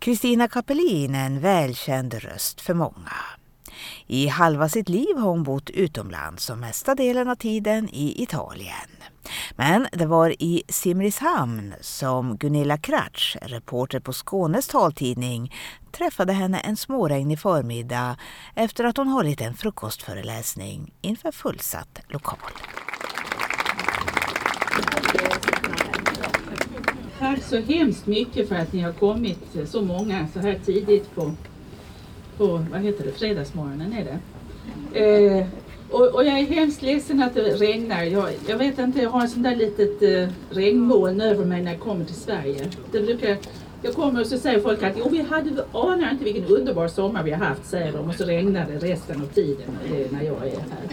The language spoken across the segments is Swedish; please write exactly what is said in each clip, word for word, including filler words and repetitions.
Kristina Kapelin är en välkänd röst för många. I halva sitt liv har hon bott utomlands och mesta delen av tiden i Italien. Men det var i Simrishamn som Gunilla Kratsch, reporter på Skånes taltidning, träffade henne en småregnig förmiddag efter att hon hållit en frukostföreläsning inför fullsatt lokal. Tack så hemskt mycket för att ni har kommit så många så här tidigt på, på vad heter det, fredagsmorgonen är det. Eh, och, och jag är hemskt ledsen att det regnar. Jag, jag vet inte, jag har en sån där litet eh, regnmoln över mig när jag kommer till Sverige. Det brukar, jag kommer och så säger folk att jo, vi hade, anar inte vilken underbar sommar vi har haft, säger de. Och så regnar det resten av tiden eh, när jag är här.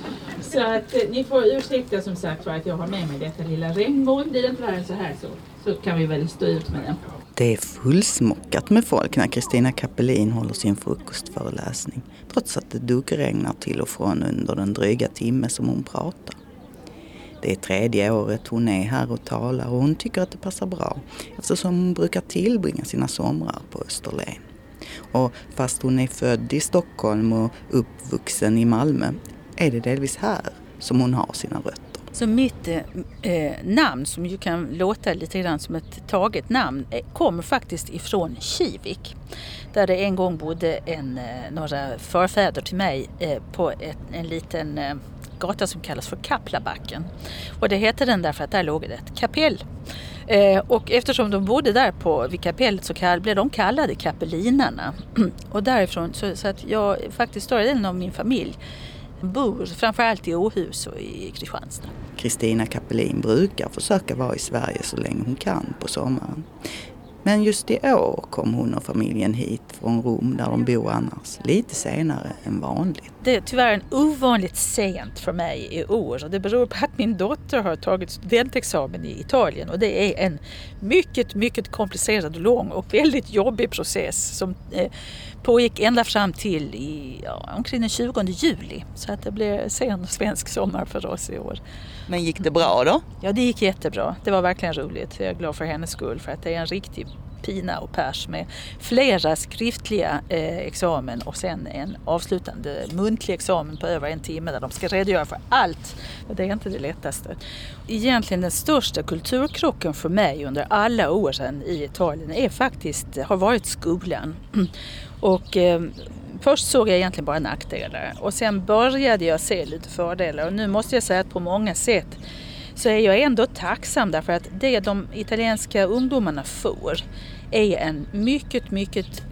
Så att eh, ni får ursäkta som sagt för att jag har med mig detta lilla regnmoln. Blir det inte värre så här så, så kan vi väl stå ut med det. Det är fullsmockat med folk när Kristina Kapelin håller sin frukostföreläsning. Trots att det duggregnar till och från under den dryga timme som hon pratar. Det är tredje året hon är här och talar och hon tycker att det passar bra. Eftersom hon brukar tillbringa sina somrar på Österlen. Och fast hon är född i Stockholm och uppvuxen i Malmö är det delvis här som hon har sina rötter. Så mitt eh, namn, som ju kan låta lite grann som ett taget namn, eh, kommer faktiskt ifrån Kivik. Där det en gång bodde en, eh, några förfäder till mig eh, på ett, en liten eh, gata som kallas för Kaplabacken. Och det heter den därför att där låg det ett kapell. Eh, och eftersom de bodde där på vid kapellet så kall, blev de kallade kapelinarna. Och därifrån så, så att jag faktiskt större delen av min familj bor framförallt i Åhus och i Kristianstad. Kristina Kapelin brukar försöka vara i Sverige så länge hon kan på sommaren. Men just i år kom hon och familjen hit från Rom där de bor annars lite senare än vanligt. Det är tyvärr en ovanligt sent för mig i år och det beror på att min dotter har tagit studentexamen i Italien och det är en mycket, mycket komplicerad, lång och väldigt jobbig process som eh, pågick ända fram till i, ja, omkring den tjugonde juli. Så att det blev sen svensk sommar för oss i år. Men gick det bra då? Ja, det gick jättebra. Det var verkligen roligt. Jag är glad för hennes skull för att det är en riktig pina och pers med flera skriftliga eh, examen och sen en avslutande muntlig examen på över en timme där de ska redogöra för allt. Det är inte det lättaste. Egentligen den största kulturkrocken för mig under alla åren i Italien är faktiskt, har varit skolan. Och eh, först såg jag egentligen bara nackdelar och sen började jag se lite fördelar och nu måste jag säga att på många sätt så är jag ändå tacksam därför att det de italienska ungdomarna får är en mycket, mycket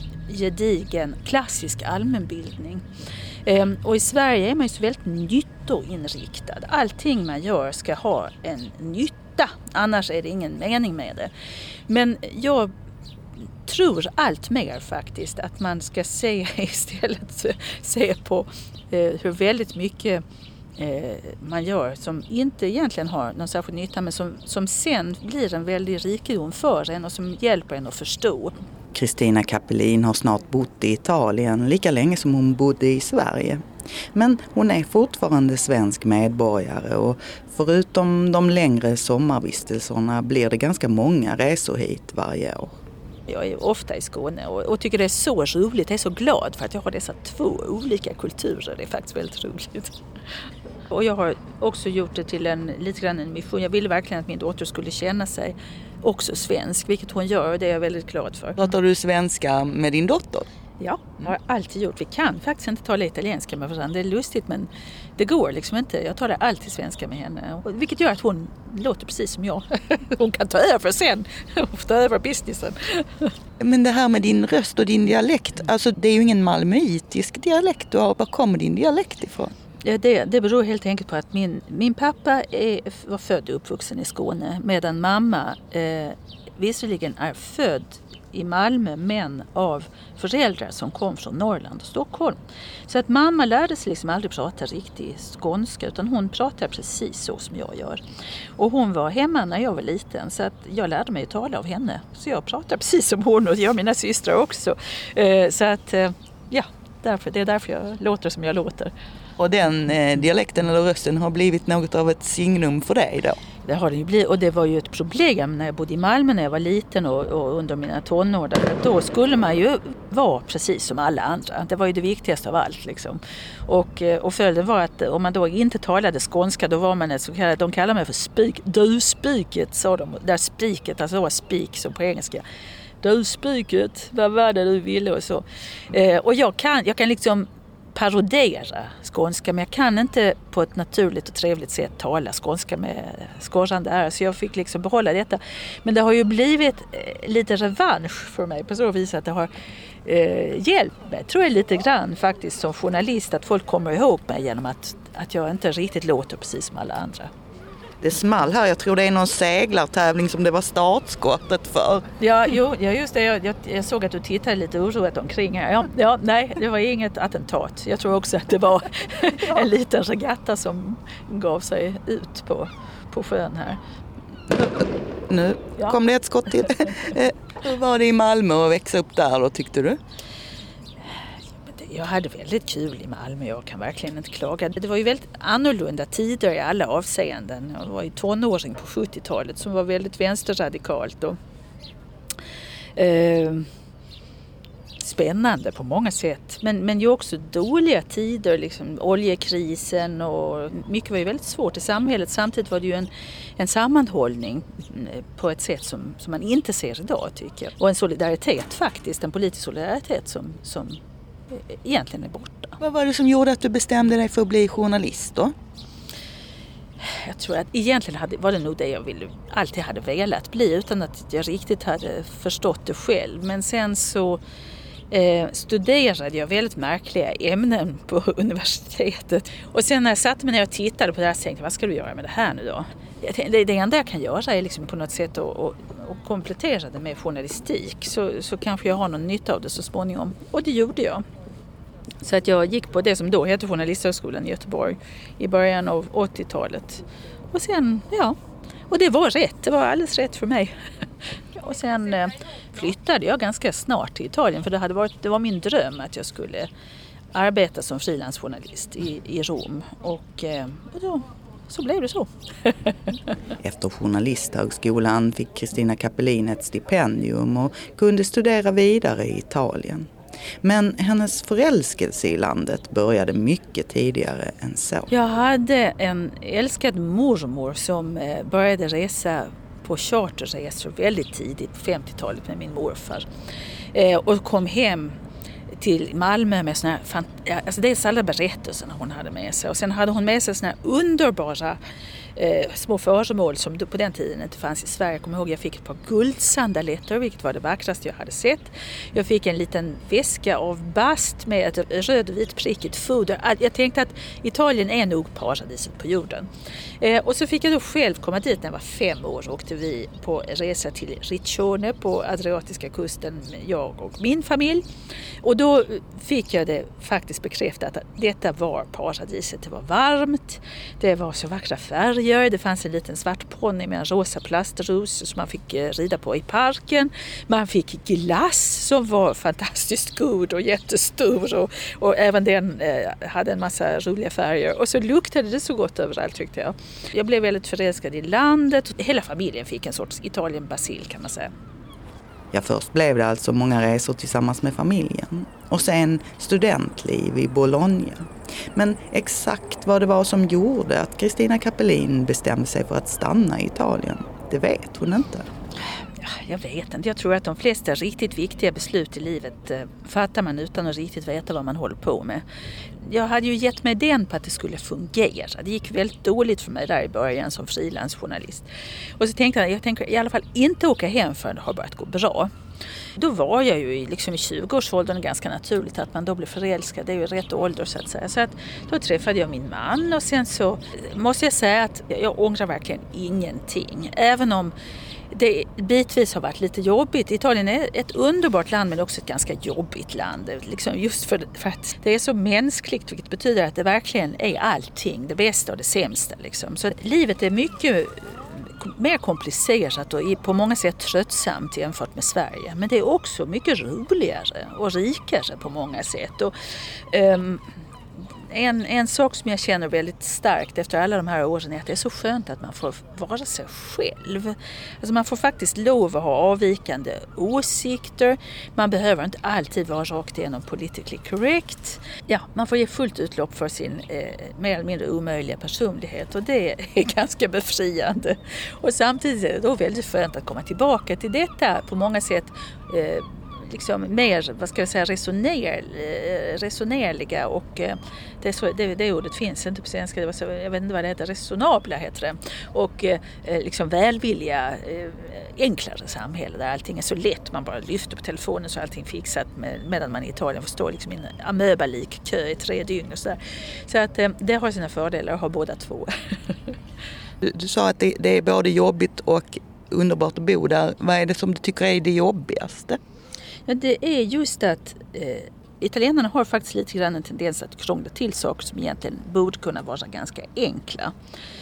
gedigen klassisk allmänbildning. Ehm, och i Sverige är man ju så väldigt nyttoinriktad. Allting man gör ska ha en nytta, annars är det ingen mening med det. Men jag tror allt mer faktiskt att man ska se istället se på eh, hur väldigt mycket eh, man gör som inte egentligen har någon särskild nytta men som, som sen blir en väldig rikedom för en och som hjälper en att förstå. Kristina Kapelin har snart bott i Italien lika länge som hon bodde i Sverige. Men hon är fortfarande svensk medborgare och förutom de längre sommarvistelserna blir det ganska många resor hit varje år. Jag är ofta i Skåne och, och tycker det är så roligt. Jag är så glad för att jag har dessa två olika kulturer. Det är faktiskt väldigt roligt. Och jag har också gjort det till en lite grann en mission. Jag ville verkligen att min dotter skulle känna sig också svensk, vilket hon gör och det är jag väldigt glad för. Pratar du svenska med din dotter? Ja, det har jag alltid gjort. Vi kan faktiskt inte tala italienska med varandra. Det är lustigt men det går liksom inte. Jag talar alltid svenska med henne. Vilket gör att hon låter precis som jag. Hon kan ta över sen och ta över businessen. Men det här med din röst och din dialekt. Alltså det är ju ingen malmöitisk dialekt du har. Var kommer din dialekt ifrån? Ja, det, det beror helt enkelt på att min, min pappa är, var född och uppvuxen i Skåne. Medan mamma eh, visserligen är född i Malmö men av föräldrar som kom från Norrland och Stockholm. Så att mamma lärde sig liksom aldrig prata riktigt skånska utan hon pratar precis så som jag gör. Och hon var hemma när jag var liten så att jag lärde mig att tala av henne. Så jag pratar precis som hon och jag mina systrar också. Så att ja, därför, det är därför jag låter som jag låter. Och den eh, dialekten eller rösten har blivit något av ett signum för dig då? det har det ju blivit. Och det var ju ett problem när jag bodde i Malmö när jag var liten och, och under mina tonår. Då skulle man ju vara precis som alla andra. Det var ju det viktigaste av allt. Liksom. Och, och följden var att om man då inte talade skånska, då var man ett så kallat, de kallar mig för spik, du-spiket, sa de. Där spiket, alltså det var spik som på engelska. Du-spiket, vad var det du ville och så. Eh, och jag kan, jag kan liksom parodera skånska, men jag kan inte på ett naturligt och trevligt sätt tala skånska med skorrande är, så jag fick liksom behålla detta. Men det har ju blivit eh, lite revansch för mig på så vis att det har eh, hjälpt mig, tror jag lite grann faktiskt som journalist, att folk kommer ihåg mig genom att, att jag inte riktigt låter precis som alla andra. Det small här, jag tror det är någon seglartävling som det var startskottet för. Ja, jo, ja just det. Jag, jag, jag såg att du tittade lite oroat omkring här. Ja, ja, nej, det var inget attentat. Jag tror också att det var en liten regatta som gav sig ut på, på sjön här. Nu ja. Kom det ett skott till. Hur var det i Malmö att växa upp där då, tyckte du? Jag hade väldigt kul i Malmö, jag kan verkligen inte klaga. Det var ju väldigt annorlunda tider i alla avseenden. Jag var ju tonåring på sjuttiotalet som var väldigt vänsterradikalt och eh, spännande på många sätt. Men, men ju också dåliga tider, liksom oljekrisen och mycket var ju väldigt svårt i samhället. Samtidigt var det ju en, en sammanhållning på ett sätt som, som man inte ser idag, tycker jag. Och en solidaritet faktiskt, en politisk solidaritet som... som egentligen är borta. Vad var det som gjorde att du bestämde dig för att bli journalist då? Jag tror att egentligen hade, var det nog det jag ville, alltid hade velat bli utan att jag riktigt hade förstått det själv. Men sen så eh, studerade jag väldigt märkliga ämnen på universitetet. Och sen när jag satt mig ner och tittade på det här så tänkte jag, vad ska du göra med det här nu då? Det, det enda jag kan göra är liksom på något sätt att och, och komplettera det med journalistik. Så, så kanske jag har någon nytta av det så småningom. Och det gjorde jag. Så att jag gick på det som då hette Journalisthögskolan i Göteborg i början av åttiotalet. Och sen, ja, och det var rätt. Det var alldeles rätt för mig. Och sen eh, flyttade jag ganska snart till Italien. För det, hade varit, det var min dröm att jag skulle arbeta som frilansjournalist i, i Rom. Och, eh, och då... Så blev det så. Efter journalisthögskolan fick Cristina Cappellin ett stipendium och kunde studera vidare i Italien. Men hennes förälskelse i landet började mycket tidigare än så. Jag hade en älskad mormor som började resa på charterresor väldigt tidigt på femtiotalet med min morfar. Och kom hem till Malmö med såna här, alltså dels alla berättelserna hon hade med sig och sen hade hon med sig såna här underbara eh, små föremål som på den tiden inte fanns i Sverige. Jag kommer ihåg jag fick ett par guldsandaletter, vilket var det vackraste jag hade sett. Jag fick en liten väska av bast med ett rödvit prickigt foder. Jag tänkte att Italien är nog paradiset på jorden. Eh, och så fick jag då själv komma dit när jag var fem år och åkte vi på resa till Riccione på Adriatiska kusten, jag och min familj. Och då fick jag det faktiskt bekräftat att detta var paradiset. Det var varmt, det var så vackra färger, det fanns en liten svart ponny med en rosa plastros som man fick rida på i parken. Man fick glass som var fantastiskt god och jättestor och, och även den eh, hade en massa roliga färger. Och så luktade det så gott överallt, tyckte jag. Jag blev väldigt förälskad i landet. Hela familjen fick en sorts Italien-basil, kan man säga. Ja, först blev det alltså många resor tillsammans med familjen och sen studentliv i Bologna. Men exakt vad det var som gjorde att Cristina Cappellin bestämde sig för att stanna i Italien, det vet hon inte. Jag vet inte. Jag tror att de flesta riktigt viktiga beslut i livet fattar man utan att riktigt veta vad man håller på med. Jag hade ju gett mig den på att det skulle fungera. Det gick väldigt dåligt för mig där i början som frilansjournalist. Och så tänkte jag, jag tänker i alla fall inte åka hem förrän det har börjat gå bra. Då var jag ju liksom i tjugoårsåldern ganska naturligt att man då blir förälskad. Det är ju rätt ålder så att säga. Så att då träffade jag min man och sen så måste jag säga att jag ångrar verkligen ingenting. Även om det bitvis har varit lite jobbigt. Italien är ett underbart land men också ett ganska jobbigt land. Liksom just för, för att det är så mänskligt, vilket betyder att det verkligen är allting. Det bästa och det sämsta. Liksom. Så livet är mycket mer komplicerat och på många sätt tröttsamt jämfört med Sverige. Men det är också mycket roligare och rikare på många sätt. Och, um, en, en sak som jag känner väldigt starkt efter alla de här åren är att det är så skönt att man får vara sig själv. Alltså man får faktiskt lov att ha avvikande åsikter. Man behöver inte alltid vara rakt igenom politically correct. Ja, man får ge fullt utlopp för sin eh, mer eller mindre omöjliga personlighet och det är ganska befriande. Och samtidigt är det då väldigt skönt att komma tillbaka till detta på många sätt eh, liksom mer, vad ska jag säga, resoner, resonerliga och eh, det, så, det, det ordet finns inte på svenska, det var så, jag vet inte vad det heter, resonabla heter det. Och eh, liksom välvilliga, eh, enklare samhälle där allting är så lätt, man bara lyfter på telefonen så är allting fixat med, medan man i Italien får stå liksom i en amöbalik kö i tre dygn och sådär. Så att eh, det har sina fördelar att ha båda två. du, du sa att det, det är både jobbigt och underbart att bo där. Vad är det som du tycker är det jobbigaste? Ja, det är just att eh, italienarna har faktiskt lite grann en tendens att krångla till saker som egentligen borde kunna vara ganska enkla.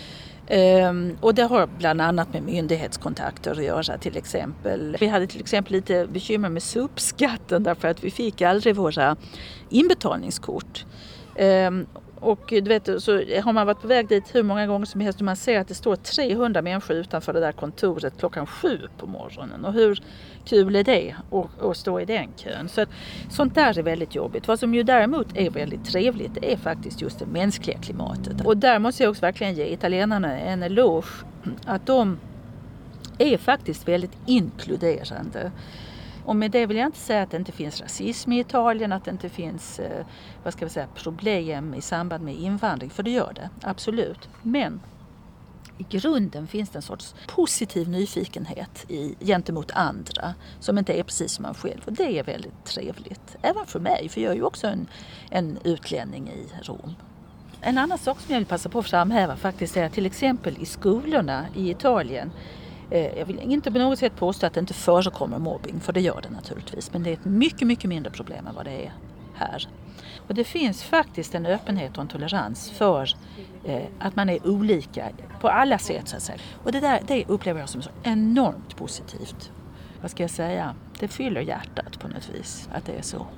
Um, och det har bland annat med myndighetskontakter att göra till exempel. Vi hade till exempel lite bekymmer med sopskatten därför att vi fick aldrig våra inbetalningskort. Um, Och du vet, så har man varit på väg dit hur många gånger som helst och man ser att det står trehundra människor utanför det där kontoret klockan sju på morgonen. Och hur kul är det att, att stå i den kön? Så att, sånt där är väldigt jobbigt. Vad som ju däremot är väldigt trevligt är faktiskt just det mänskliga klimatet. Och där måste jag också verkligen ge italienarna en eloge att de är faktiskt väldigt inkluderande. Och med det vill jag inte säga att det inte finns rasism i Italien, att det inte finns eh, vad ska vi säga, problem i samband med invandring, för det gör det, absolut. Men i grunden finns det en sorts positiv nyfikenhet i, gentemot andra som inte är precis som man själv. Och det är väldigt trevligt, även för mig, för jag är ju också en, en utlänning i Rom. En annan sak som jag vill passa på att framhäva faktiskt är att till exempel i skolorna i Italien, jag vill inte på något sätt påstå att det inte förekommer mobbing, för det gör det naturligtvis. Men det är ett mycket, mycket mindre problem än vad det är här. Och det finns faktiskt en öppenhet och en tolerans för eh, att man är olika på alla sätt så att säga. Och det där, det upplever jag som så enormt positivt. Vad ska jag säga? Det fyller hjärtat på något vis att det är så.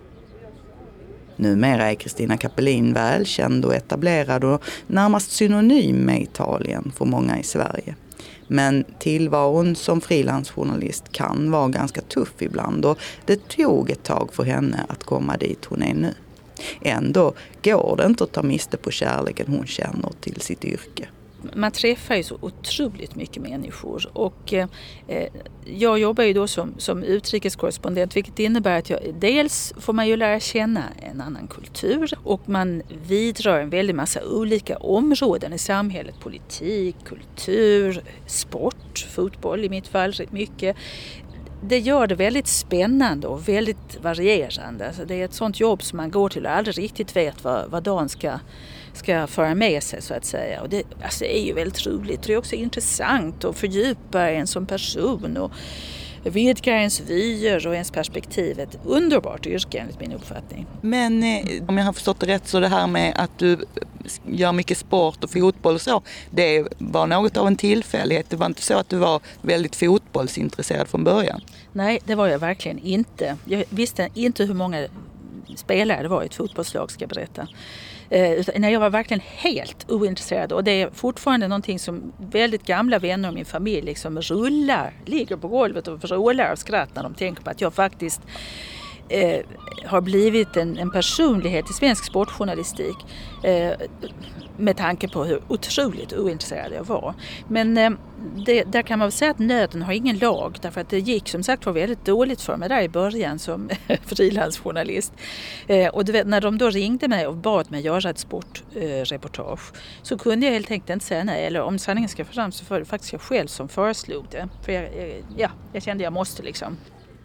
Numera är Cristina Cappellin välkänd och etablerad och närmast synonym med Italien för många i Sverige. Men tillvaron som frilansjournalist kan vara ganska tuff ibland och det tog ett tag för henne att komma dit hon är nu. Ändå går det inte att ta miste på kärleken hon känner till sitt yrke. Man träffar ju så otroligt mycket människor och eh, jag jobbar ju då som, som utrikeskorrespondent, vilket innebär att jag, dels får man ju lära känna en annan kultur och man vidrör en väldigt massa olika områden i samhället, politik, kultur, sport, fotboll i mitt fall rätt mycket. Det gör det väldigt spännande och väldigt varierande. Alltså det är ett sånt jobb som man går till och aldrig riktigt vet vad, vad dagen ska, ska föra med sig så att säga. Och det, alltså det är ju väldigt roligt och det är också intressant att fördjupa en som person och vidga ens vyer och ens perspektiv. Ett underbart yrke enligt min uppfattning. Men eh, om jag har förstått det rätt så det här med att du gör mycket sport och fotboll och så, det var något av en tillfällighet. Det var inte så att du var väldigt fotbollsintresserad från början? Nej, det var jag verkligen inte. Jag visste inte hur många spelare det var i ett fotbollslag, ska jag berätta. Eh, när jag var verkligen helt ointresserad och det är fortfarande någonting som väldigt gamla vänner och min familj liksom rullar, ligger på golvet och rullar och skrattar när de tänker på att jag faktiskt eh, har blivit en, en personlighet i svensk sportjournalistik eh, med tanke på hur otroligt ointresserad jag var. Men eh, det, där kan man väl säga att nöden har ingen lag, därför att det gick som sagt var väldigt dåligt för mig där i början som frilansjournalist. Eh, och du vet, när de då ringde mig och bad mig göra ett sportreportage eh, så kunde jag helt enkelt inte säga nej, eller om sanningen ska fram så var det faktiskt jag själv som föreslog det. För jag, ja, jag kände jag måste liksom.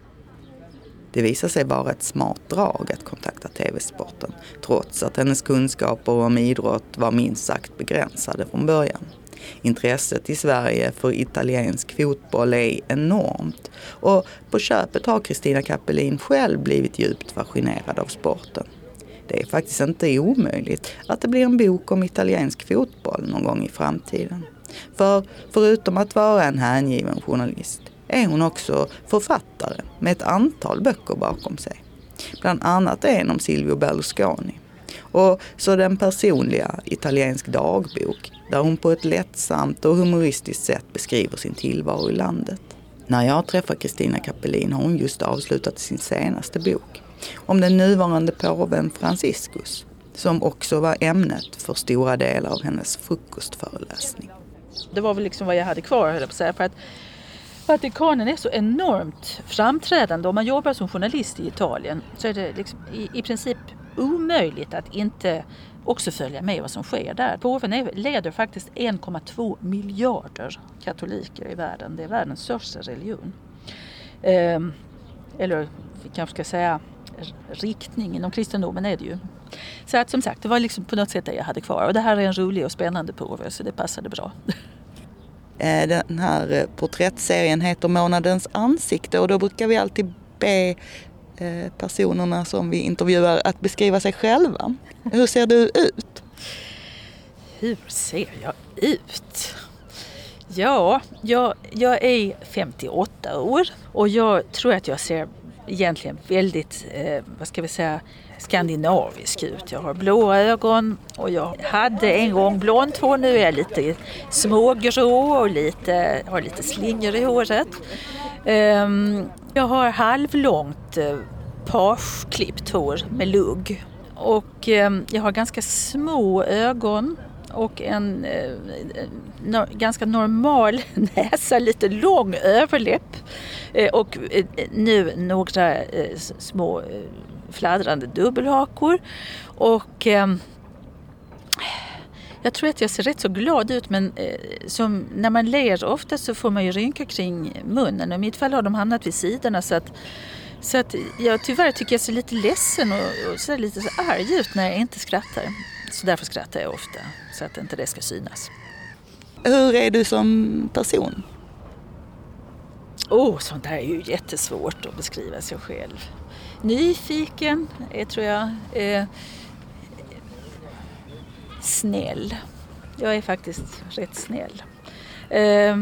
Det visar sig vara ett smart drag att kontakta T V-sporten, trots att hennes kunskaper om idrott var minst sagt begränsade från början. Intresset i Sverige för italiensk fotboll är enormt och på köpet har Cristina Cappellin själv blivit djupt fascinerad av sporten. Det är faktiskt inte omöjligt att det blir en bok om italiensk fotboll någon gång i framtiden. För förutom att vara en hängiven journalist är hon också författare med ett antal böcker bakom sig. Bland annat en om Silvio Berlusconi. Och så den personliga italiensk dagbok där hon på ett lättsamt och humoristiskt sätt beskriver sin tillvaro i landet. När jag träffar Cristina Cappellin har hon just avslutat sin senaste bok om den nuvarande påven Franciscus, som också var ämnet för stora delar av hennes frukostföreläsning. Det var väl liksom vad jag hade kvar, höll jag på att säga, för att Vatikanen är så enormt framträdande. Om man jobbar som journalist i Italien så är det liksom i, i princip omöjligt att inte också följa med vad som sker där. Påven är, leder faktiskt en komma två miljarder katoliker i världen. Det är världens största religion. Eh, eller vi kanske ska säga riktning inom kristendomen är det ju. Så att som sagt, det var liksom på något sätt det jag hade kvar. Och det här är en rolig och spännande påve så det passade bra. Den här porträttserien heter Månadens ansikte och då brukar vi alltid be personerna som vi intervjuar att beskriva sig själva. Hur ser du ut? Hur ser jag ut? Ja, jag, jag är femtioåtta år och jag tror att jag ser egentligen väldigt, eh, vad ska vi säga, skandinavisk ut. Jag har blåa ögon och jag hade en gång blont hår. Nu är jag lite smågrå och lite, har lite slingor i håret. Um, jag har halvlångt eh, pageklippt hår med lugg. Och eh, jag har ganska små ögon och en eh, no, ganska normal näsa, lite lång överläpp. Eh, och eh, nu några eh, små eh, fladdrande dubbelhakor. Och eh, jag tror att jag ser rätt så glad ut, men eh, som när man ler ofta så får man ju rynka kring munnen. Och i mitt fall har de hamnat vid sidorna så att Så att jag tyvärr tycker jag ser lite ledsen och, och så lite så arg ut när jag inte skrattar. Så därför skrattar jag ofta, så att inte det ska synas. Hur är du som person? Åh, oh, sånt där är ju jättesvårt att beskriva sig själv. Nyfiken är, tror jag, eh, snäll. Jag är faktiskt rätt snäll. Eh,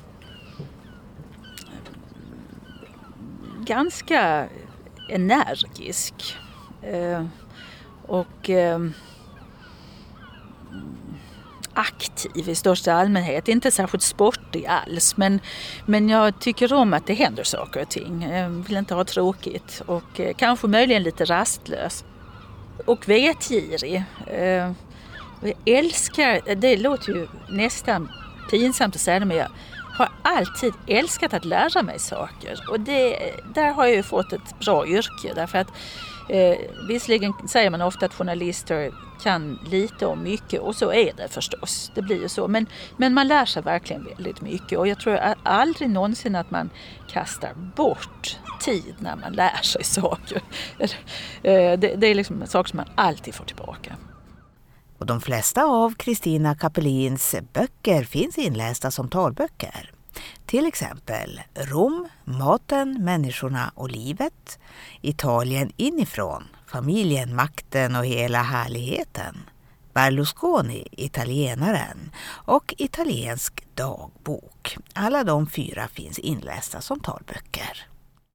ganska energisk eh, och eh, aktiv i största allmänhet. Inte särskilt sportig alls, men, men jag tycker om att det händer saker och ting. Jag vill inte ha tråkigt och eh, kanske möjligen lite rastlös. Och vetgirig. Eh, jag älskar, det låter ju nästan pinsamt att säga det, men jag har alltid älskat att lära mig saker. Och det, där har jag ju fått ett bra yrke. Därför att eh, visserligen säger man ofta att journalister kan lite om mycket. Och så är det förstås. Det blir ju så. Men, men man lär sig verkligen väldigt mycket. Och jag tror aldrig någonsin att man kastar bort tid när man lär sig saker. det, det är liksom saker som man alltid får tillbaka. Och de flesta av Cristina Cappellins böcker finns inlästa som talböcker. Till exempel Rom, maten, människorna och livet, Italien inifrån, familjen, makten och hela härligheten, Berlusconi, italienaren och italiensk dagbok. Alla de fyra finns inlästa som talböcker.